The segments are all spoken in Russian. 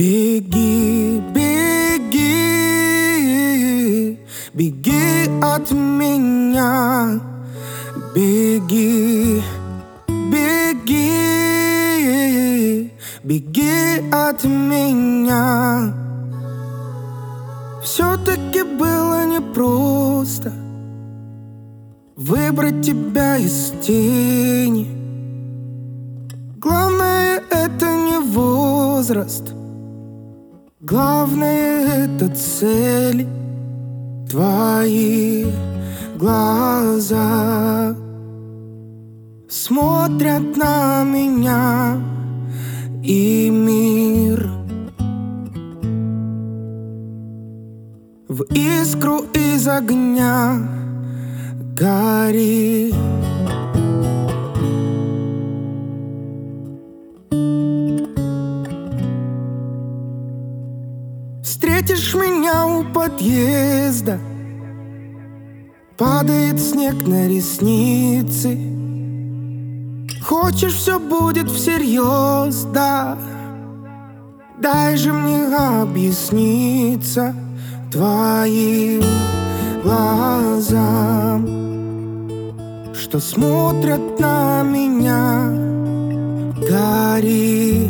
Беги, беги, беги от меня. Беги, беги, беги от меня. Все-таки было непросто выбрать тебя из тени. Главное, это не возраст, главное, это цели. Твои глаза смотрят на меня, и мир в искру из огня горит. Встретишь меня у подъезда, падает снег на ресницы. Хочешь, все будет всерьез, да? Дай же мне объясниться твоим глазам, что смотрят на меня, горит.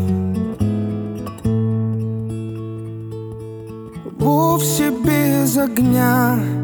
Вовсе без огня.